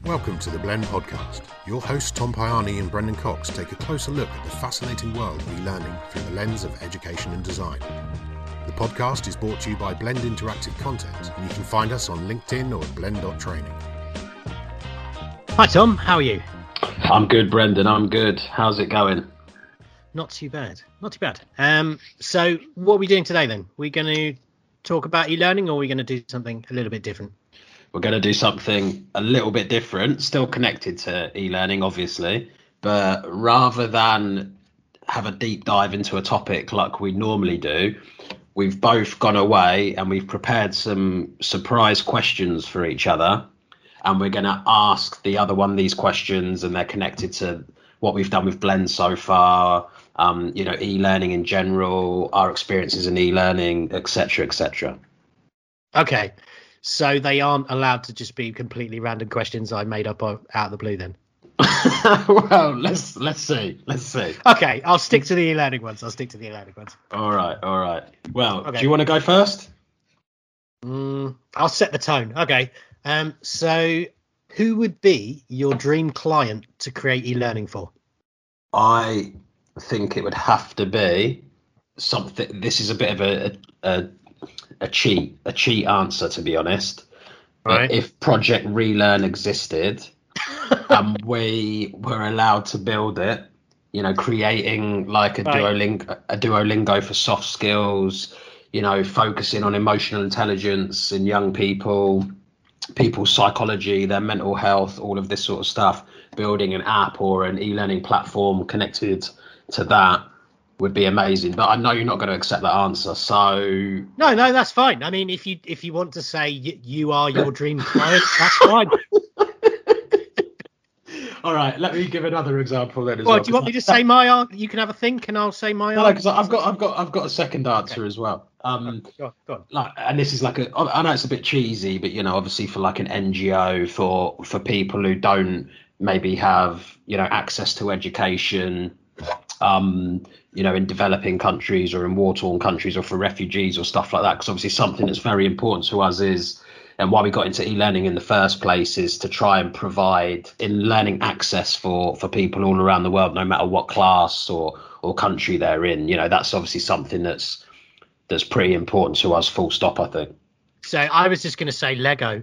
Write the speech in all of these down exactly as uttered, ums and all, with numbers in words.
Welcome to the Blend Podcast. Your hosts Tom Piani and Brendan Cox take a closer look at the fascinating world of e-learning through the lens of education and design. The podcast is brought to you by Blend Interactive Content, and you can find us on LinkedIn or at blend dot training. Hi Tom, how are you? I'm good, Brendan, I'm good. How's it going? Not too bad, not too bad. Um, so what are we doing today then? We're going to talk about e-learning, or are we going to do something a little bit different? We're going to do something a little bit different, still connected to e-learning, obviously, but rather than have a deep dive into a topic like we normally do, we've both gone away and we've prepared some surprise questions for each other, and we're going to ask the other one these questions, and they're connected to what we've done with Blend so far, um, you know, e-learning in general, our experiences in e-learning, et cetera, et cetera. Okay. So they aren't allowed to just be completely random questions I made up out of the blue then? Well, let's let's see. Let's see. Okay, I'll stick to the e-learning ones. I'll stick to the e-learning ones. All right, all right. Well, okay. Do you want to go first? Mm, I'll set the tone. Okay. Um, so who would be your dream client to create e-learning for? I think it would have to be something. This is a bit of a, a a cheat, a cheat answer, to be honest. Right. If Project Relearn existed and we were allowed to build it, you know, creating like a right. Duolingo, a Duolingo for soft skills, you know, focusing on emotional intelligence in young people, people's psychology, their mental health, all of this sort of stuff, building an app or an e-learning platform connected to that would be amazing. But I know you're not going to accept that answer, so no no that's fine. I mean, if you if you want to say y- you are your dream client, that's fine. All right, let me give another example then as well, well. Do you want me to say my answer? You can have a think and I'll say my no, answer. because I've got I've got I've got a second answer okay. as well. Um go on, go on. Like, and this is like a, I know it's a bit cheesy, but you know, obviously for like an N G O, for for people who don't maybe have, you know, access to education, um you know, in developing countries or in war-torn countries, or for refugees or stuff like that, because obviously something that's very important to us is, and why we got into e-learning in the first place, is to try and provide in learning access for for people all around the world, no matter what class or or country they're in. You know, that's obviously something that's that's pretty important to us, full stop, I think. So I was just going to say Lego.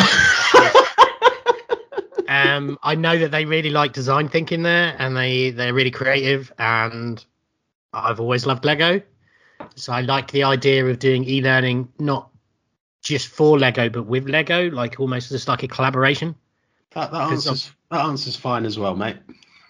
um, I know that they really like design thinking there, and they, they're really creative, and I've always loved Lego. So I like the idea of doing e-learning, not just for Lego, but with Lego, like almost just like a collaboration. That, that, answers, that answer's fine as well, mate.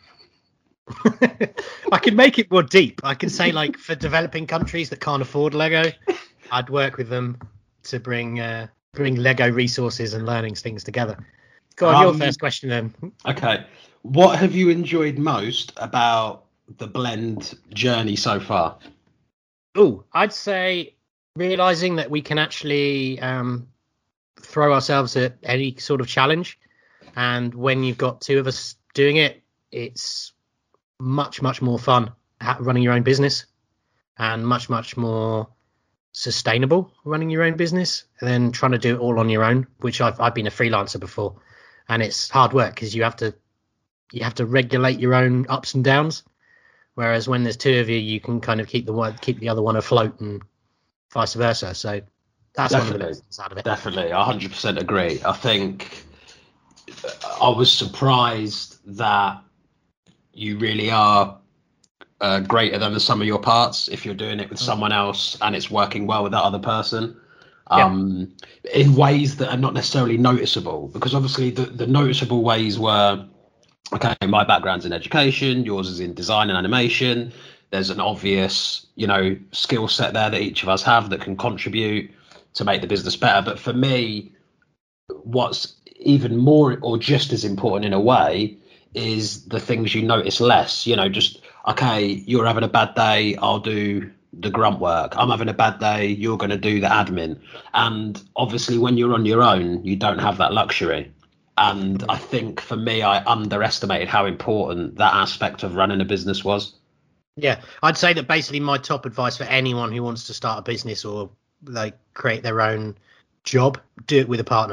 I can make it more deep. I can say, like, for developing countries that can't afford Lego, I'd work with them to bring uh, bring Lego resources and learnings things together. Go on, um, your first question then. Okay. What have you enjoyed most about the Blend journey so far? Oh, I'd say realizing that we can actually um, throw ourselves at any sort of challenge. And when you've got two of us doing it, it's much, much more fun running your own business, and much, much more sustainable running your own business than trying to do it all on your own, which I've, I've been a freelancer before. And it's hard work because you have to you have to regulate your own ups and downs. Whereas when there's two of you, you can kind of keep the one, keep the other one afloat, and vice versa. So that's definitely, one of the lessons out of it. Definitely, I one hundred percent agree. I think I was surprised that you really are uh, greater than the sum of your parts if you're doing it with someone else and it's working well with that other person. Um, yeah. In ways that are not necessarily noticeable, because obviously the, the noticeable ways were, okay, my background's in education, yours is in design and animation. There's an obvious, you know, skill set there that each of us have that can contribute to make the business better. But for me, what's even more or just as important in a way is the things you notice less. You know, just, okay, you're having a bad day, I'll do the grunt work. I'm having a bad day, you're going to do the admin. And obviously when you're on your own, you don't have that luxury. And I think for me, I underestimated how important that aspect of running a business was. Yeah, I'd say that basically my top advice for anyone who wants to start a business or like create their own job, do it with a partner.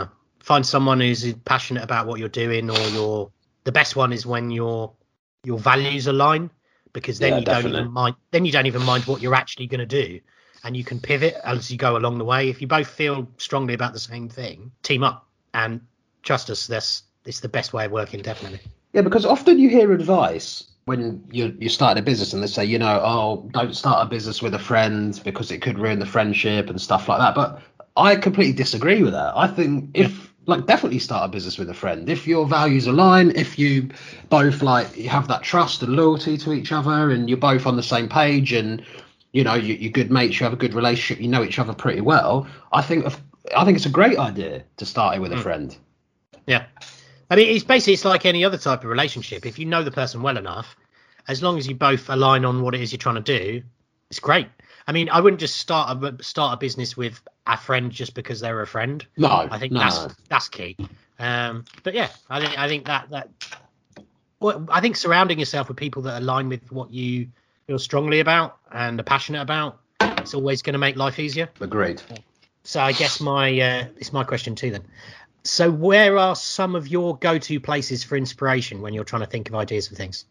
find someone who's passionate about what you're doing, or your the best one is when your your values align, because then Yeah, you definitely. don't even mind then you don't even mind what you're actually going to do, and you can pivot as you go along the way. If you both feel strongly about the same thing, team up, and trust us, that's it's the best way of working, definitely. Yeah, because often you hear advice when you you start a business and they say, you know, oh, don't start a business with a friend because it could ruin the friendship and stuff like that. But I completely disagree with that. I think if like definitely start a business with a friend if your values align, if you both like you have that trust and loyalty to each other, and you're both on the same page, and you know you, you're good mates, you have a good relationship, you know each other pretty well. I think of, I think it's a great idea to start it with a friend. Yeah. I mean, it's basically it's like any other type of relationship. If you know the person well enough, as long as you both align on what it is you're trying to do, it's great. I mean, I wouldn't just start a start a business with a friend just because they're a friend. No, I think no. that's that's key. Um, but yeah, I think I think that that well, I think surrounding yourself with people that align with what you feel strongly about and are passionate about, it's always going to make life easier. Agreed. So I guess my uh, it's my question too then. So where are some of your go-to places for inspiration when you're trying to think of ideas for things?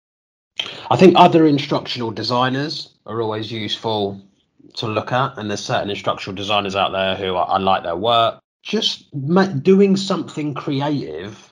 I think other instructional designers are always useful to look at, and there's certain instructional designers out there who I, I like their work. Just ma- doing something creative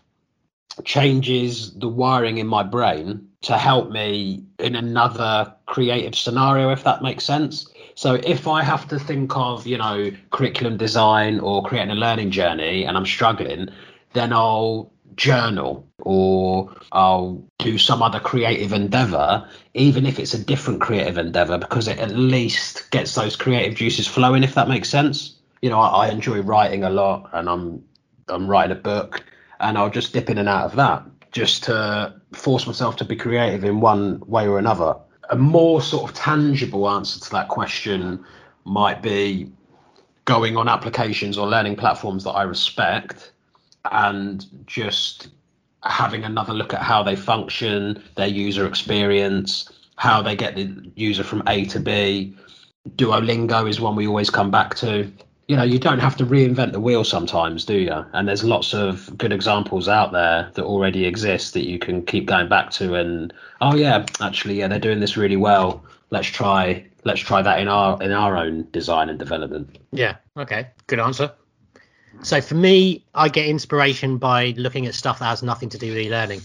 changes the wiring in my brain to help me in another creative scenario, if that makes sense. So if I have to think of, you know, curriculum design or creating a learning journey and I'm struggling, then I'll journal or I'll do some other creative endeavor, even if it's a different creative endeavor, because it at least gets those creative juices flowing, if that makes sense. You know, I, I enjoy writing a lot, and I'm I'm writing a book, and I'll just dip in and out of that just to force myself to be creative in one way or another. A more sort of tangible answer to that question might be going on applications or learning platforms that I respect and just having another look at how they function, their user experience, how they get the user from A to B. Duolingo is one we always come back to. You know, you don't have to reinvent the wheel sometimes, do you? And there's lots of good examples out there that already exist that you can keep going back to. And oh yeah, actually, yeah, they're doing this really well. Let's try, let's try that in our in our own design and development. Yeah. Okay. Good answer. So for me, I get inspiration by looking at stuff that has nothing to do with e-learning.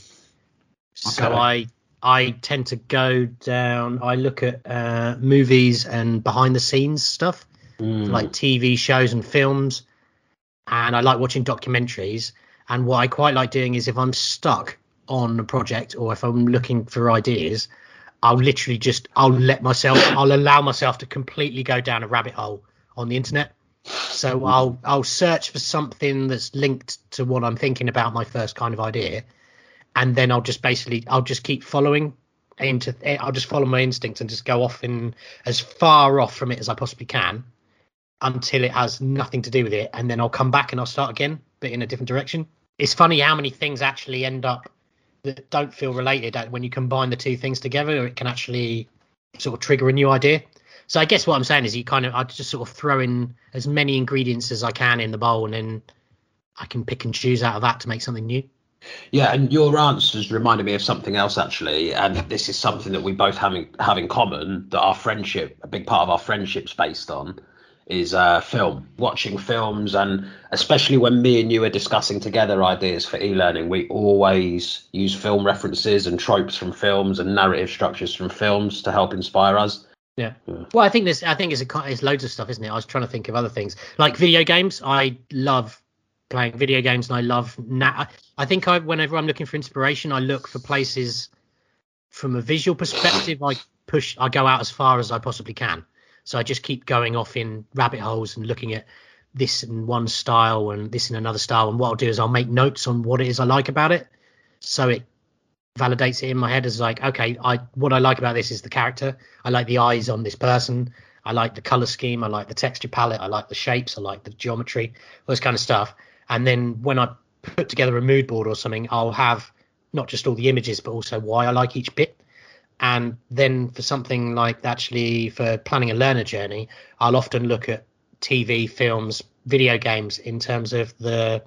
So Okay. I I tend to go down. I look at uh, movies and behind the scenes stuff. Mm. Like T V shows and films, and I like watching documentaries. And what I quite like doing is if I'm stuck on a project or if I'm looking for ideas, I'll literally just I'll let myself I'll allow myself to completely go down a rabbit hole on the internet. So I'll I'll search for something that's linked to what I'm thinking about, my first kind of idea, and then I'll just basically I'll just keep following into I'll just follow my instincts and just go off in as far off from it as I possibly can, until it has nothing to do with it, and then I'll come back and I'll start again, but in a different direction. It's funny how many things actually end up that don't feel related. When you combine the two things together, it can actually sort of trigger a new idea. So I guess what I'm saying is you kind of, I just sort of throw in as many ingredients as I can in the bowl, and then I can pick and choose out of that to make something new. Yeah, and your answers reminded me of something else actually, and this is something that we both have in, have in common, that our friendship, a big part of our friendship's based on, is uh, film, watching films, and especially when me and you are discussing together ideas for e-learning, we always use film references and tropes from films and narrative structures from films to help inspire us. Yeah. yeah. Well, I think there's, I think it's, a, it's loads of stuff, isn't it? I was trying to think of other things like video games. I love playing video games, and I love. Na- I think I, whenever I'm looking for inspiration, I look for places from a visual perspective. I push, I go out as far as I possibly can. So I just keep going off in rabbit holes and looking at this in one style and this in another style. And what I'll do is I'll make notes on what it is I like about it, so it validates it in my head as like, okay, I what I like about this is the character. I like the eyes on this person. I like the color scheme. I like the texture palette. I like the shapes. I like the geometry, all this kind of stuff. And then when I put together a mood board or something, I'll have not just all the images, but also why I like each bit. And then for something like actually for planning a learner journey, I'll often look at T V, films, video games in terms of the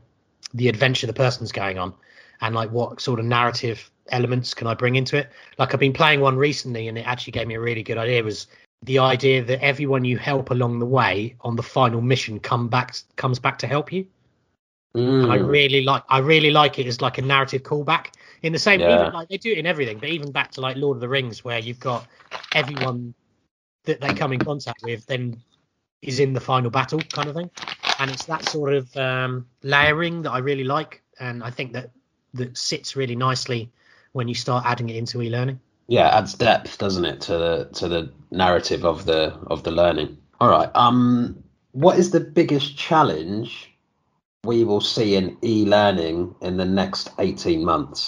the adventure the person's going on, and like what sort of narrative elements can I bring into it. Like I've been playing one recently, and it actually gave me a really good idea. It was the idea that everyone you help along the way on the final mission come back comes back to help you. Mm. And I really like I really like it as like a narrative callback in the same yeah. even like they do it in everything, but even back to like Lord of the Rings, where you've got everyone that they come in contact with then is in the final battle kind of thing. And it's that sort of um, layering that I really like, and I think that that sits really nicely when you start adding it into e-learning. Yeah, it adds depth, doesn't it, to the to the narrative of the of the learning. All right. Um, what is the biggest challenge we will see in e-learning in the next eighteen months?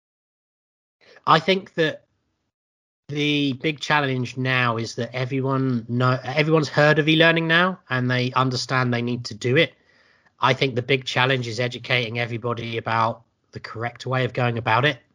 I think that the big challenge now is that everyone know everyone's heard of e-learning now, and they understand they need to do it. I think the big challenge is educating everybody about the correct way of going about it,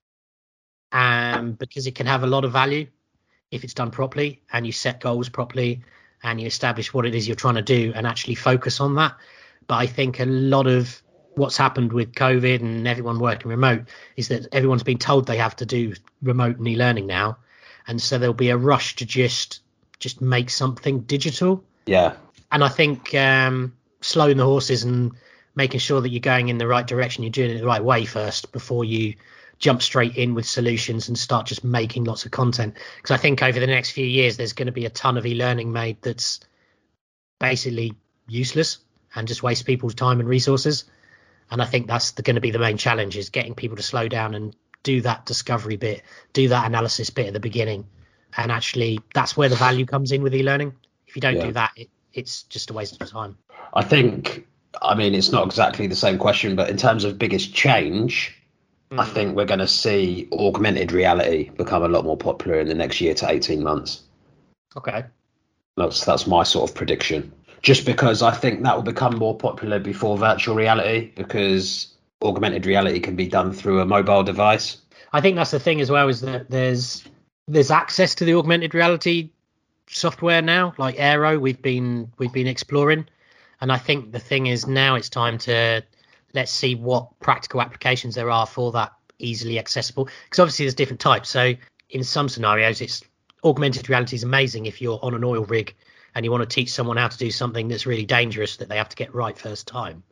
um, because it can have a lot of value if it's done properly and you set goals properly and you establish what it is you're trying to do and actually focus on that. But I think a lot of what's happened with COVID and everyone working remote is that everyone's been told they have to do remote and e-learning now. And so there'll be a rush to just just make something digital. Yeah. And I think um, slowing the horses and making sure that you're going in the right direction, you're doing it the right way first before you jump straight in with solutions and start just making lots of content. Because I think over the next few years, there's going to be a ton of e-learning made that's basically useless and just wastes people's time and resources. And I think that's going to be the main challenge, is getting people to slow down and do that discovery bit, do that analysis bit at the beginning. And actually, that's where the value comes in with e-learning. If you don't yeah. do that, it, it's just a waste of time. I think, I mean, it's not exactly the same question, but in terms of biggest change, mm. I think we're going to see augmented reality become a lot more popular in the next year to eighteen months. Okay. That's, that's my sort of prediction. Just because I think that will become more popular before virtual reality, because augmented reality can be done through a mobile device. I think that's the thing as well, is that there's there's access to the augmented reality software now, like Aero. We've been we've been exploring, and I think the thing is now it's time to let's see what practical applications there are for that easily accessible. Because obviously there's different types. So in some scenarios, it's augmented reality is amazing if you're on an oil rig and you want to teach someone how to do something that's really dangerous that they have to get right first time.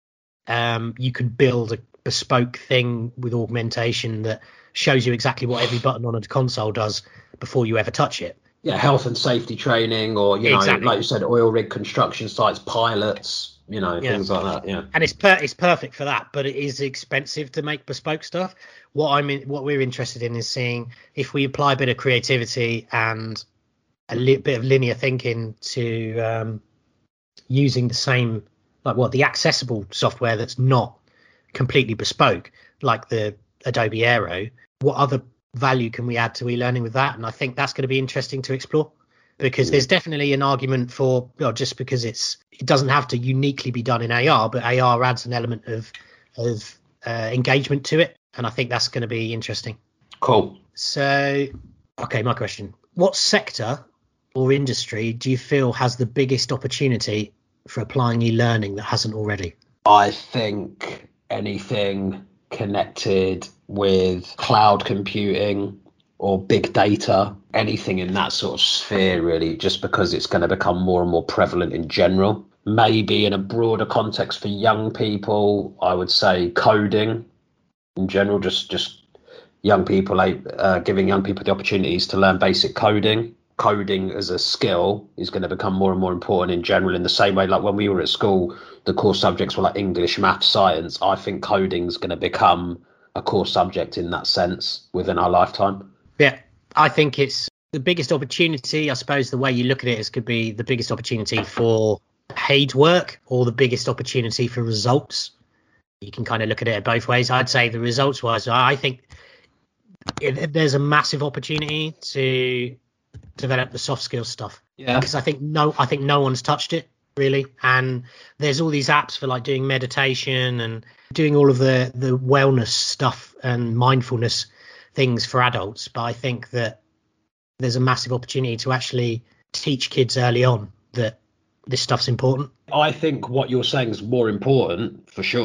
Um, you can build a bespoke thing with augmentation that shows you exactly what every button on a console does before you ever touch it. Yeah, health and safety training, or, you know, exactly. like you said, oil rig construction sites, pilots, you know, yeah. things like that. Yeah, and it's per- it's perfect for that, but it is expensive to make bespoke stuff. What I'm in, what we're interested in is seeing if we apply a bit of creativity and a li- bit of linear thinking to um, using the same, like what the accessible software that's not completely bespoke, like the Adobe Aero. What other value can we add to e-learning with that? And I think that's going to be interesting to explore, because there's definitely an argument for, well, just because it's it doesn't have to uniquely be done in A R, but A R adds an element of of uh, engagement to it, and I think that's going to be interesting. Cool. So, okay, my question: what sector or industry do you feel has the biggest opportunity for applying e-learning that hasn't already? I think anything connected with cloud computing or big data, anything in that sort of sphere, really, just because it's going to become more and more prevalent in general. Maybe in a broader context for young people, I would say coding in general, just just young people, uh, giving young people the opportunities to learn basic coding. Coding as a skill is going to become more and more important in general, in the same way like when we were at school, the core subjects were like English, math, science. I think coding is going to become a core subject in that sense within our lifetime. Yeah, I think it's the biggest opportunity. I suppose the way you look at it is could be the biggest opportunity for paid work or the biggest opportunity for results. You can kind of look at it both ways. I'd say the results wise, I think it, there's a massive opportunity to develop the soft skills stuff. Yeah, because I think no, I think no one's touched it really, and there's all these apps for like doing meditation and doing all of the the wellness stuff and mindfulness things for adults. But I think that there's a massive opportunity to actually teach kids early on that this stuff's important. I think what you're saying is more important for sure.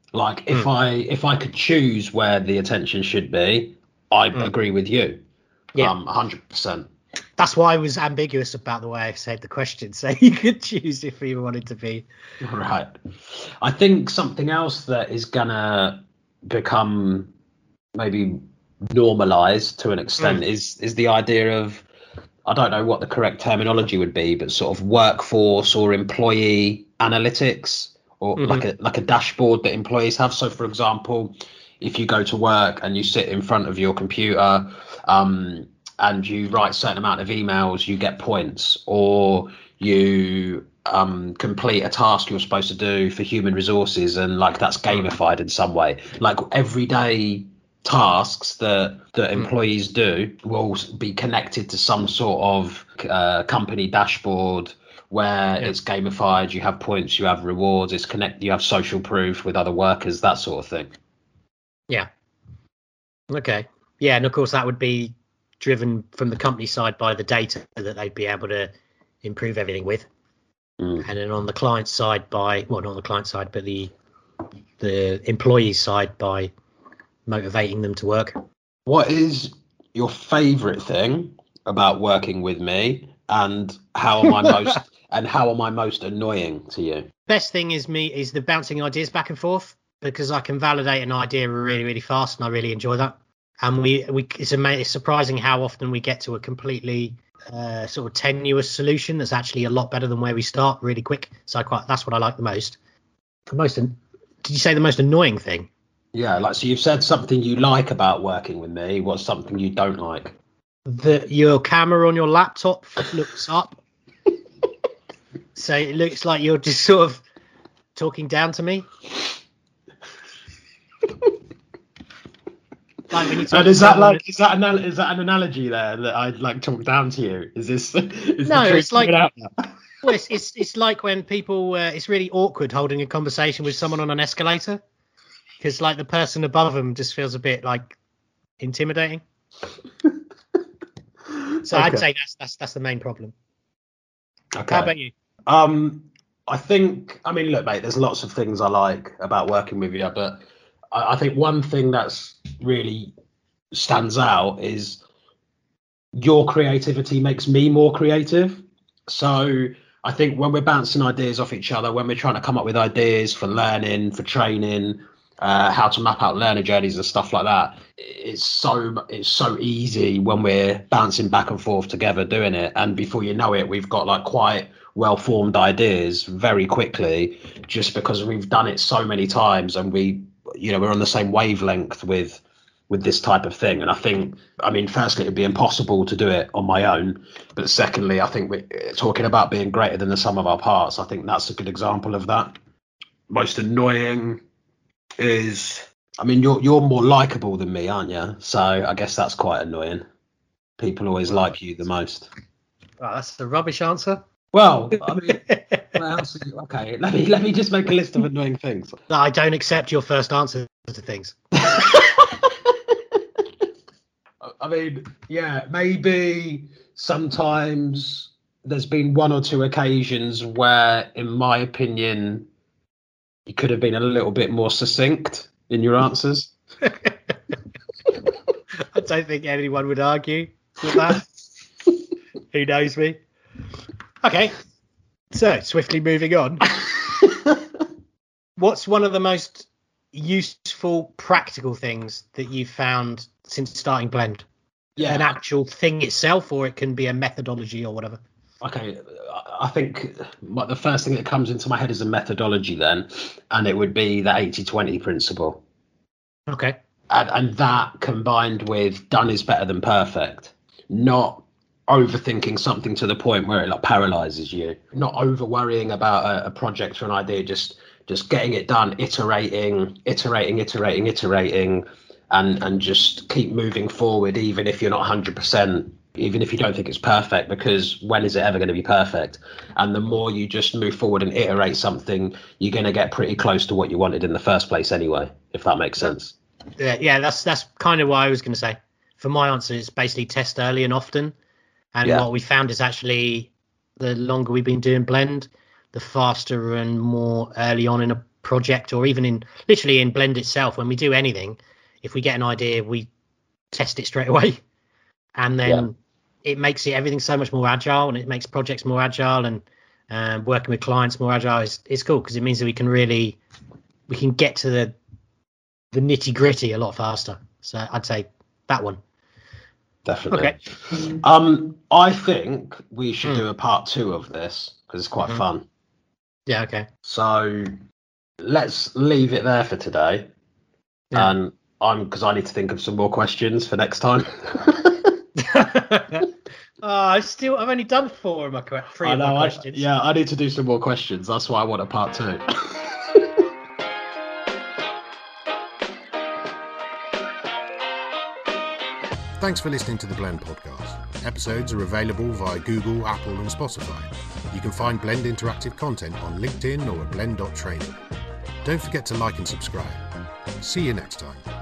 Like if Mm. I if I could choose where the attention should be, I Mm. agree with you. Yeah. Um, one hundred percent. That's why I was ambiguous about the way I said the question. So you could choose if you wanted to be. Right. I think something else that is gonna become maybe normalized to an extent Mm. is is the idea of, I don't know what the correct terminology would be, but sort of workforce or employee analytics, or Mhm. like a like a dashboard that employees have. So, for example, if you go to work and you sit in front of your computer, um, and you write a certain amount of emails, you get points, or you um, complete a task you're supposed to do for human resources, and like that's gamified in some way. Like everyday tasks that that employees do will be connected to some sort of uh, company dashboard where Yeah. it's gamified. You have points, you have rewards, it's connect, you have social proof with other workers, that sort of thing. Yeah. Okay. Yeah, and of course that would be driven from the company side by the data that they'd be able to improve everything with, Mm. and then on the client side by well, not on the client side, but the the employee side by motivating them to work. What is your favourite thing about working with me, and how am I most and how am I most annoying to you? Best thing is me is the bouncing ideas back and forth, because I can validate an idea really, really fast, and I really enjoy that. And we, we it's, ama- it's surprising how often we get to a completely uh, sort of tenuous solution that's actually a lot better than where we start really quick. So I quite that's what I like the most. The most, an- did you say the most annoying thing? Yeah, like, so you've said something you like about working with me. What's something you don't like? That your camera on your laptop looks up, so it looks like you're just sort of talking down to me. Like when you talk And to is that someone- like is that an is that an analogy there that I like talk down to you? Is this is No, the truth it's like- coming out now? Well, it's, it's it's like when people. Uh, it's really awkward holding a conversation with someone on an escalator, because like the person above them just feels a bit like intimidating. So Okay. I'd say that's that's that's the main problem. Okay. How about you? Um, I think, I mean, look, mate, there's lots of things I like about working with you, but I, I think one thing that's really stands out is your creativity makes me more creative. So I think when we're bouncing ideas off each other, when we're trying to come up with ideas for learning, for training, uh, how to map out learner journeys and stuff like that, it's so it's so easy when we're bouncing back and forth together doing it, and before you know it, we've got like quite well formed ideas very quickly, just because we've done it so many times, and we, you know, we're on the same wavelength with with this type of thing. And I think, I mean, firstly, it'd be impossible to do it on my own, but secondly, I think we're talking about being greater than the sum of our parts. I think that's a good example of that. Most annoying is, I mean, you're you're more likable than me, aren't you? So I guess that's quite annoying. People always like you the most. Well, that's the rubbish answer. Well, I mean, what else are you, okay, let me let me just make a list of annoying things. No, I don't accept your first answer to things. I mean, yeah, maybe sometimes there's been one or two occasions where, in my opinion, you could have been a little bit more succinct in your answers. I don't think anyone would argue with that. Who knows me? Okay, so swiftly moving on. What's one of the most useful practical things that you've found since starting Blend? Yeah, An actual thing itself, or it can be a methodology or whatever. okay. I think my, the first thing that comes into my head is a methodology then, and it would be the eighty twenty principle. Okay. And, and that combined with done is better than perfect, not overthinking something to the point where it like paralyzes you, not over worrying about a, a project or an idea, just just getting it done, iterating, iterating, iterating, iterating, and and just keep moving forward, even if you're not one hundred percent, even if you don't think it's perfect, because when is it ever going to be perfect? And the more you just move forward and iterate something, you're going to get pretty close to what you wanted in the first place anyway, if that makes sense. Yeah, yeah, that's that's kind of what I was going to say. For my answer, it's basically test early and often. And Yeah. what we found is actually the longer we've been doing Blend, the faster and more early on in a project, or even in literally in Blend itself, when we do anything, if we get an idea, we test it straight away, and then yeah. it makes it everything so much more agile, and it makes projects more agile, and um, working with clients more agile is is cool because it means that we can really we can get to the the nitty gritty a lot faster. So I'd say that one. Definitely. Okay. Um, I think we should mm. do a part two of this because it's quite mm-hmm. fun. Yeah. Okay. So let's leave it there for today. Yeah. And I'm because I need to think of some more questions for next time. oh, I still I've only done four of my three I of know, my I, questions. Yeah, I need to do some more questions. That's why I want a part two. Thanks for listening to the Blend podcast. Episodes are available via Google, Apple and Spotify. You can find Blend interactive content on LinkedIn or at blend dot training. Don't forget to like and subscribe. See you next time.